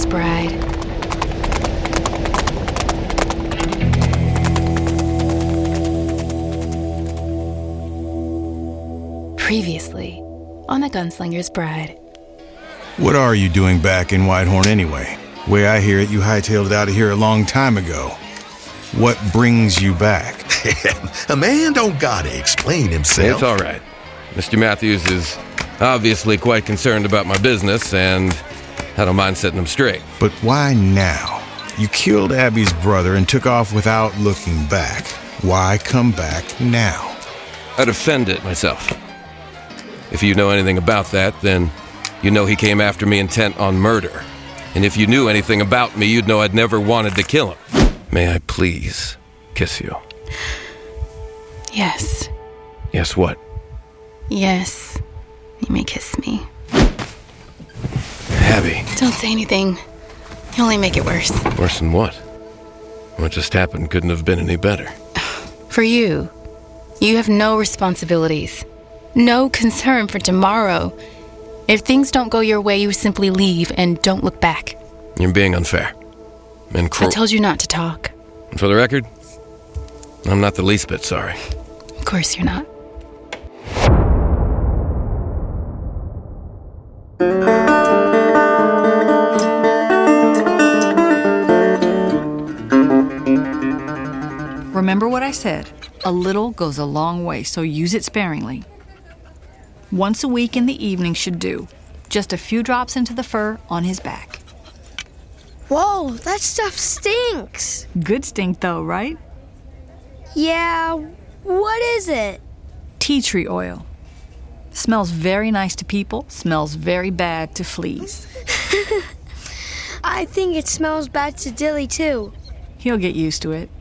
Bride. Previously on The Gunslinger's Bride. What are you doing back in Whitehorn anyway? Way I hear it, you hightailed it out of here a long time ago. What brings you back? A man don't gotta explain himself. It's all right. Mr. Matthews is obviously quite concerned about my business, and I don't mind setting him straight. But why now? You killed Abby's brother and took off without looking back. Why come back now? I'd offended myself. If you know anything about that, then you know he came after me intent on murder. And if you knew anything about me, you'd know I'd never wanted to kill him. May I please kiss you? Yes. Yes, what? Yes. You may kiss me. Abby. Don't say anything. You only make it worse. Worse than what? What just happened couldn't have been any better. For you, you have no responsibilities. No concern for tomorrow. If things don't go your way, you simply leave and don't look back. You're being unfair. And cruel. I told you not to talk. And for the record, I'm not the least bit sorry. Of course you're not. Remember what I said. A little goes a long way, so use it sparingly. Once a week in the evening should do. Just a few drops into the fur on his back. Whoa, that stuff stinks. Good stink though, right? Yeah, what is it? Tea tree oil. Smells very nice to people, smells very bad to fleas. I think it smells bad to Dilly too. He'll get used to it.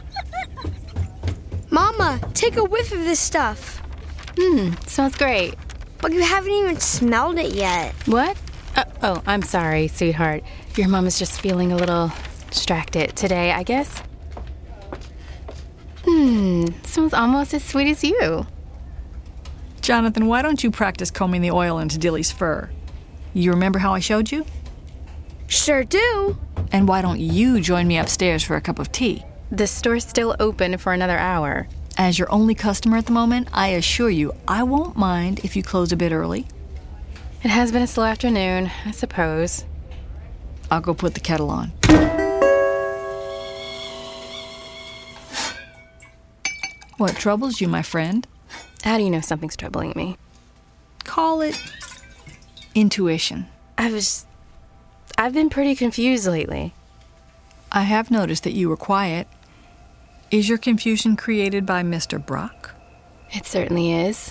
Mama, take a whiff of this stuff. Smells great. But you haven't even smelled it yet. What? Oh, I'm sorry, sweetheart. Your mom is just feeling a little distracted today, I guess. Smells almost as sweet as you. Jonathan, why don't you practice combing the oil into Dilly's fur? You remember how I showed you? Sure do. And why don't you join me upstairs for a cup of tea? The store's still open for another hour. As your only customer at the moment, I assure you I won't mind if you close a bit early. It has been a slow afternoon, I suppose. I'll go put the kettle on. What troubles you, my friend? How do you know something's troubling me? Call it intuition. I've been pretty confused lately. I have noticed that you were quiet. Is your confusion created by Mr. Brock? It certainly is.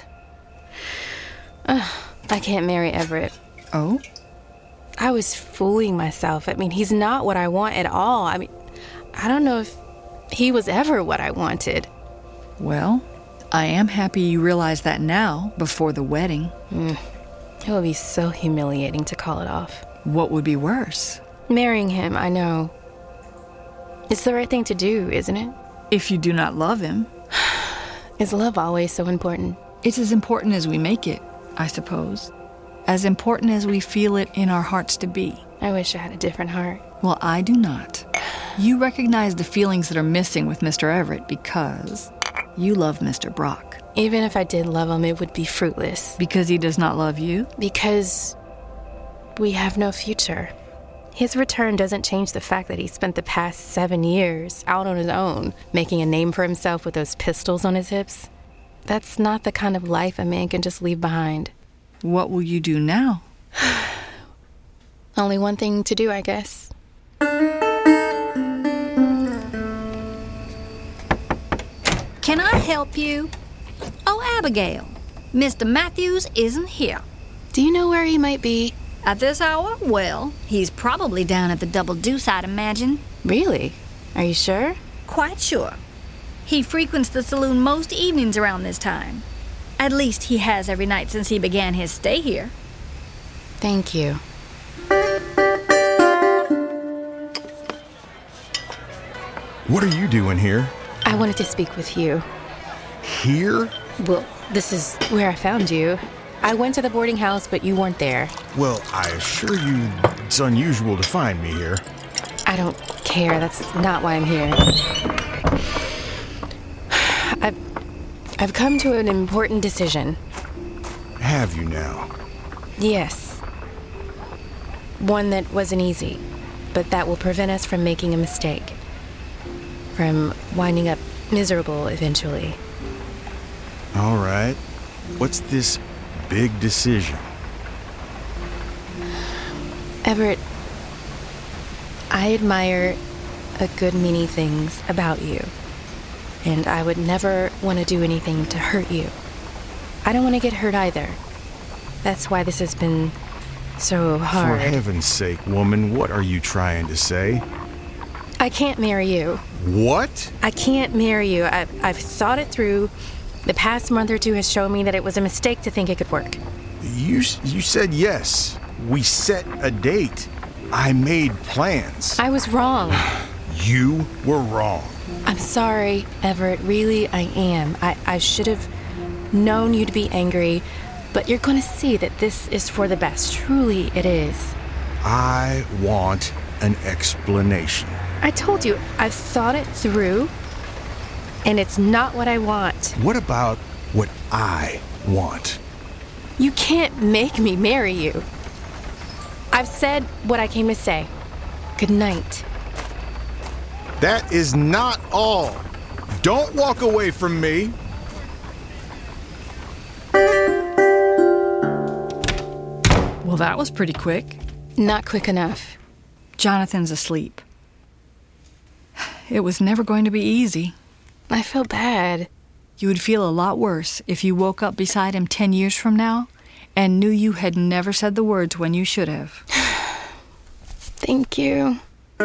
I can't marry Everett. Oh? I was fooling myself. I mean, he's not what I want at all. I mean, I don't know if he was ever what I wanted. Well, I am happy you realize that now, before the wedding. It would be so humiliating to call it off. What would be worse? Marrying him, I know. It's the right thing to do, isn't it? If you do not love him. Is love always so important? It's as important as we make it, I suppose. As important as we feel it in our hearts to be. I wish I had a different heart. Well, I do not. You recognize the feelings that are missing with Mr. Everett because you love Mr. Brock. Even if I did love him, it would be fruitless. Because he does not love you? Because we have no future. His return doesn't change the fact that he spent the past 7 years out on his own, making a name for himself with those pistols on his hips. That's not the kind of life a man can just leave behind. What will you do now? Only one thing to do, I guess. Can I help you? Oh, Abigail, Mr. Matthews isn't here. Do you know where he might be? At this hour? Well, he's probably down at the Double Deuce, I'd imagine. Really? Are you sure? Quite sure. He frequents the saloon most evenings around this time. At least he has every night since he began his stay here. Thank you. What are you doing here? I wanted to speak with you. Here? Well, this is where I found you. I went to the boarding house, but you weren't there. Well, I assure you It's unusual to find me here. I don't care. That's not why I'm here. I've come to an important decision. Have you now? Yes. One that wasn't easy, but that will prevent us from making a mistake. From winding up miserable eventually. All right. What's this big decision? Everett, I admire a good many things about you, and I would never want to do anything to hurt you. I don't want to get hurt either. That's why this has been so hard. For heaven's sake, woman, what are you trying to say? I can't marry you. What? I can't marry you. I've thought it through. The past month or two has shown me that it was a mistake to think it could work. You said yes. We set a date. I made plans. I was wrong. You were wrong. I'm sorry, Everett. Really, I am. I should have known you'd be angry, but you're going to see that this is for the best. Truly, it is. I want an explanation. I told you, I've thought it through, and it's not what I want. What about what I want? You can't make me marry you. I've said what I came to say. Good night. That is not all. Don't walk away from me. Well, that was pretty quick. Not quick enough. Jonathan's asleep. It was never going to be easy. I feel bad. You would feel a lot worse if you woke up beside him 10 years from now and knew you had never said the words when you should have. Thank you.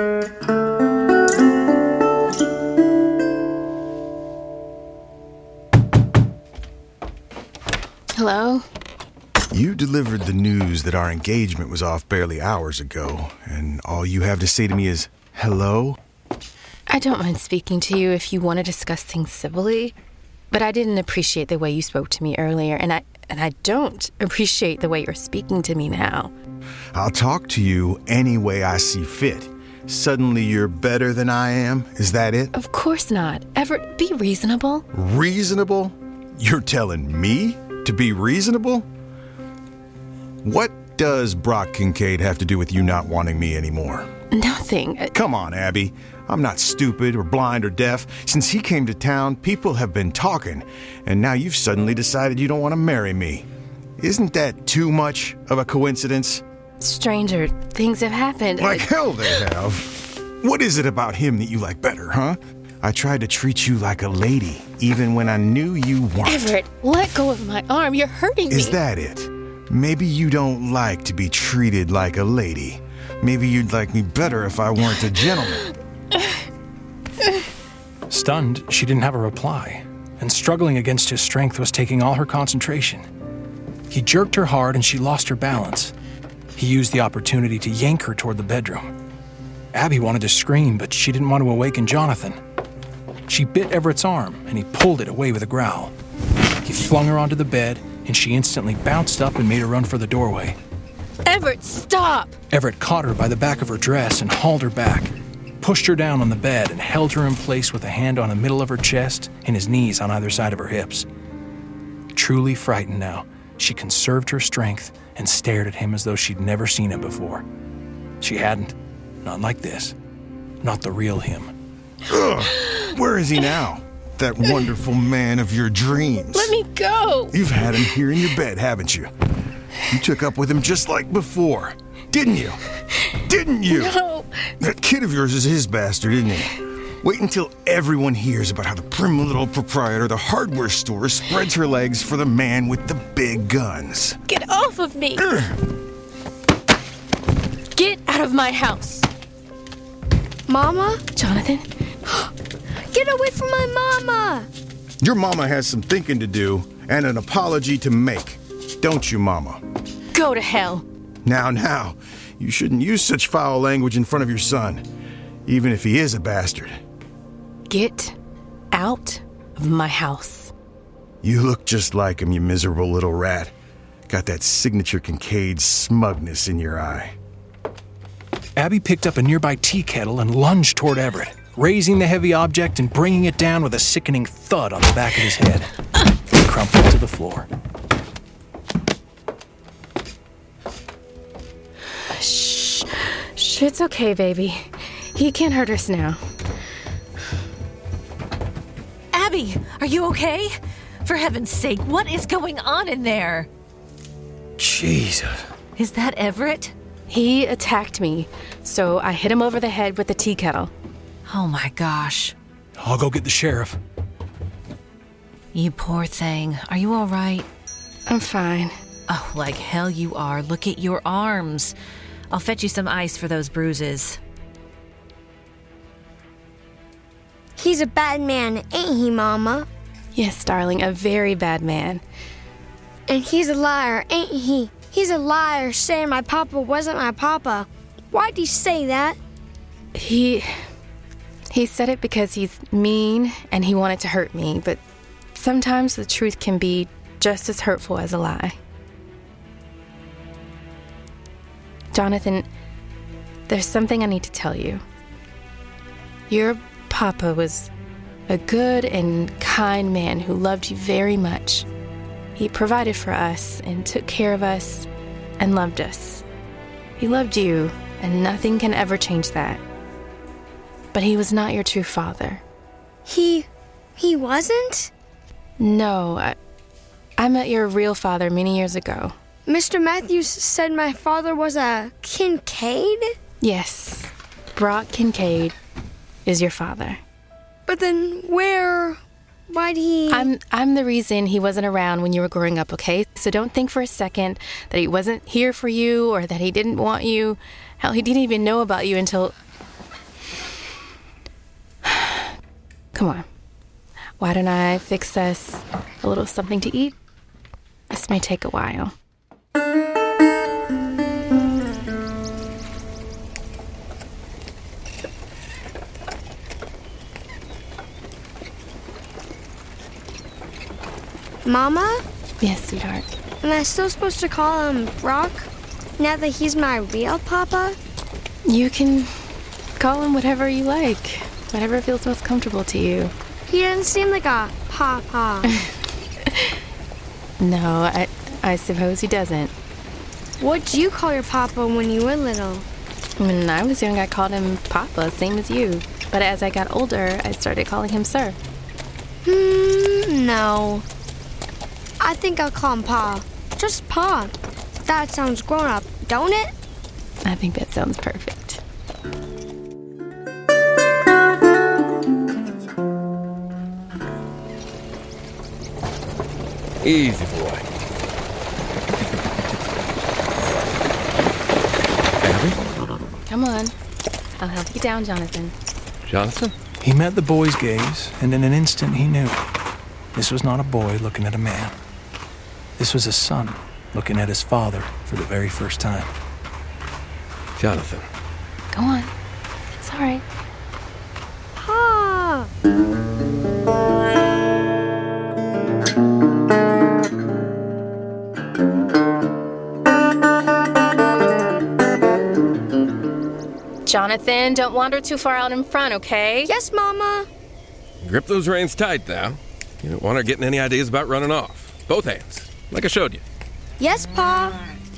Hello? You delivered the news that our engagement was off barely hours ago, and all you have to say to me is, hello? I don't mind speaking to you if you want to discuss things civilly, but I didn't appreciate the way you spoke to me earlier, and I don't appreciate the way you're speaking to me now. I'll talk to you any way I see fit. Suddenly you're better than I am? Is that it? Of course not. Everett, be reasonable. Reasonable? You're telling me to be reasonable? What does Brock Kincaid have to do with you not wanting me anymore? Nothing. Come on, Abby. I'm not stupid or blind or deaf. Since he came to town, people have been talking, and now you've suddenly decided you don't want to marry me. Isn't that too much of a coincidence? Stranger things have happened. Like hell they have. What is it about him that you like better, huh? I tried to treat you like a lady, even when I knew you weren't. Everett, let go of my arm. You're hurting me. Is that it? Maybe you don't like to be treated like a lady. Maybe you'd like me better if I weren't a gentleman. Stunned, she didn't have a reply, and struggling against his strength was taking all her concentration. He jerked her hard and she lost her balance. He used the opportunity to yank her toward the bedroom. Abby wanted to scream, but she didn't want to awaken Jonathan. She bit Everett's arm, and he pulled it away with a growl. He flung her onto the bed, and she instantly bounced up and made a run for the doorway. Everett, stop! Everett caught her by the back of her dress and hauled her back, pushed her down on the bed, and held her in place with a hand on the middle of her chest and his knees on either side of her hips. Truly frightened now, she conserved her strength and stared at him as though she'd never seen him before. She hadn't. Not like this. Not the real him. Ugh. Where is he now? That wonderful man of your dreams. Let me go! You've had him here in your bed, haven't you? You took up with him just like before, didn't you? Didn't you? No. That kid of yours is his bastard, isn't he? Wait until everyone hears about how the prim little proprietor of the hardware store spreads her legs for the man with the big guns. Get off of me! Get out of my house! Mama? Jonathan? Get away from my mama! Your mama has some thinking to do and an apology to make. Don't you, Mama? Go to hell. Now, you shouldn't use such foul language in front of your son, even if he is a bastard. Get out of my house. You look just like him, you miserable little rat. Got that signature Kincaid smugness in your eye. Abby picked up a nearby tea kettle and lunged toward Everett, raising the heavy object and bringing it down with a sickening thud on the back of his head. He crumpled to the floor. Shh. It's okay, baby. He can't hurt us now. Abby, are you okay? For heaven's sake, what is going on in there? Jesus. Is that Everett? He attacked me, so I hit him over the head with the tea kettle. Oh my gosh. I'll go get the sheriff. You poor thing. Are you all right? I'm fine. Oh, like hell you are. Look at your arms. I'll fetch you some ice for those bruises. He's a bad man, ain't he, Mama? Yes, darling, a very bad man. And he's a liar, ain't he? He's a liar saying my papa wasn't my papa. Why'd he say that? He said it because he's mean and he wanted to hurt me, but sometimes the truth can be just as hurtful as a lie. Jonathan, there's something I need to tell you. Your papa was a good and kind man who loved you very much. He provided for us and took care of us and loved us. He loved you, and nothing can ever change that. But he was not your true father. He wasn't? No, I met your real father many years ago. Mr. Matthews said my father was a Kincaid? Yes, Brock Kincaid is your father. But then why'd he... I'm the reason he wasn't around when you were growing up, okay? So don't think for a second that he wasn't here for you or that he didn't want you. Hell, he didn't even know about you until... Come on. Why don't I fix us a little something to eat? This may take a while. Mama? Yes, sweetheart. Am I still supposed to call him Brock now that he's my real papa? You can call him whatever you like. Whatever feels most comfortable to you. He doesn't seem like a papa. No, I suppose he doesn't. What'd you call your papa when you were little? When I was young, I called him Papa, same as you. But as I got older, I started calling him Sir. No. I think I'll call him Pa. Just Pa. That sounds grown up, don't it? I think that sounds perfect. Easy, boy. Abby? Come on. I'll help you down, Jonathan. Jonathan? He met the boy's gaze, and in an instant he knew. This was not a boy looking at a man. This was a son looking at his father for the very first time. Jonathan. Go on. It's all right. Pa! Jonathan, don't wander too far out in front, okay? Yes, Mama. Grip those reins tight now. You don't want her getting any ideas about running off. Both hands, like I showed you. Yes, Pa.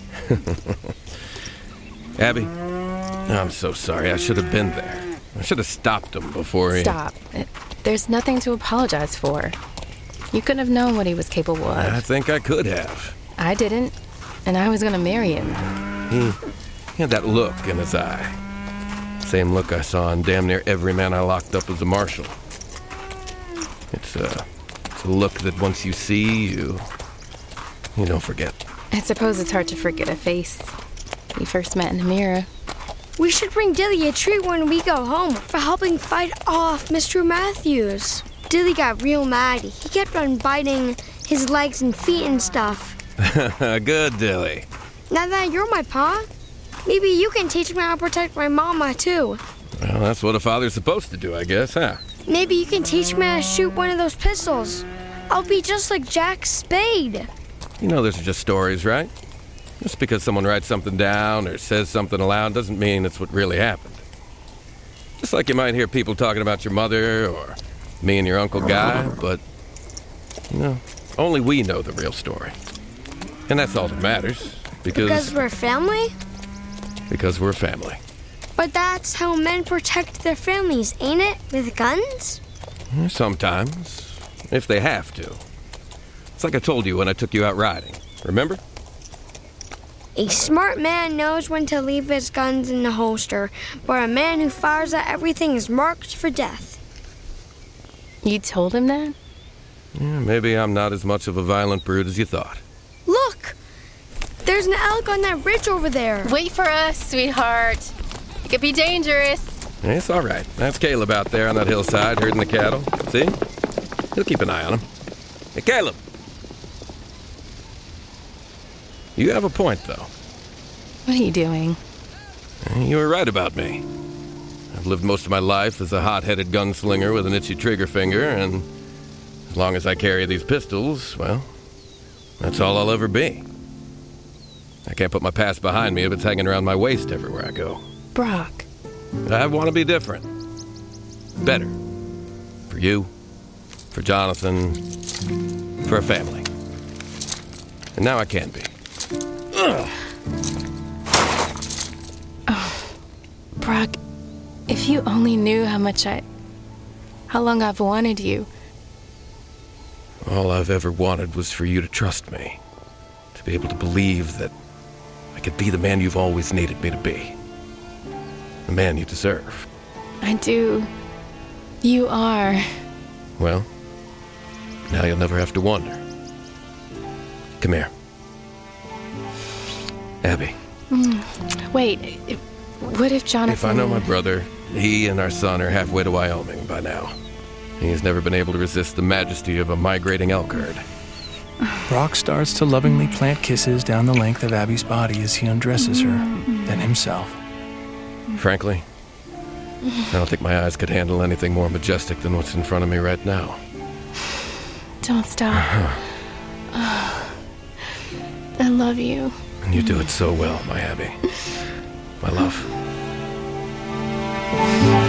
Abby, I'm so sorry. I should have been there. I should have stopped him before he... Stop. There's nothing to apologize for. You couldn't have known what he was capable of. I think I could have. I didn't, and I was going to marry him. He had that look in his eye. Same look I saw in damn near every man I locked up as a marshal. It's a look that once you see, you don't forget. I suppose it's hard to forget a face we first met in the mirror. We should bring Dilly a treat when we go home for helping fight off Mr. Matthews. Dilly got real mad. He kept on biting his legs and feet and stuff. Good, Dilly. Now that you're my pa, maybe you can teach me how to protect my mama, too. Well, that's what a father's supposed to do, I guess, huh? Maybe you can teach me how to shoot one of those pistols. I'll be just like Jack Spade. You know those are just stories, right? Just because someone writes something down or says something aloud doesn't mean it's what really happened. Just like you might hear people talking about your mother or me and your Uncle Guy, but, only we know the real story. And that's all that matters, Because we're family? Because we're family. But that's how men protect their families, ain't it? With guns? Sometimes, if they have to. It's like I told you when I took you out riding, remember? A smart man knows when to leave his guns in the holster, but a man who fires at everything is marked for death. You told him that? Yeah, maybe I'm not as much of a violent brute as you thought. Look! There's an elk on that ridge over there. Wait for us, sweetheart. It could be dangerous. It's all right. That's Caleb out there on that hillside herding the cattle. See? He'll keep an eye on him. Hey, Caleb! You have a point, though. What are you doing? You were right about me. I've lived most of my life as a hot-headed gunslinger with an itchy trigger finger, and as long as I carry these pistols, well, that's all I'll ever be. I can't put my past behind me if it's hanging around my waist everywhere I go. Brock. I want to be different. Better. For you, for Jonathan, for our family. And now I can be. Ugh. Oh, Brock, if you only knew how long I've wanted you. All I've ever wanted was for you to trust me. To be able to believe that I could be the man you've always needed me to be. The man you deserve. I do. You are. Well, now you'll never have to wonder. Come here. Abby. Wait, what if Jonathan... If I know my brother, he and our son are halfway to Wyoming by now. He's never been able to resist the majesty of a migrating elk herd. Brock starts to lovingly plant kisses down the length of Abby's body as he undresses her, then himself. Frankly, I don't think my eyes could handle anything more majestic than what's in front of me right now. Don't stop. I love you. And you do it so well, my Abby. My love.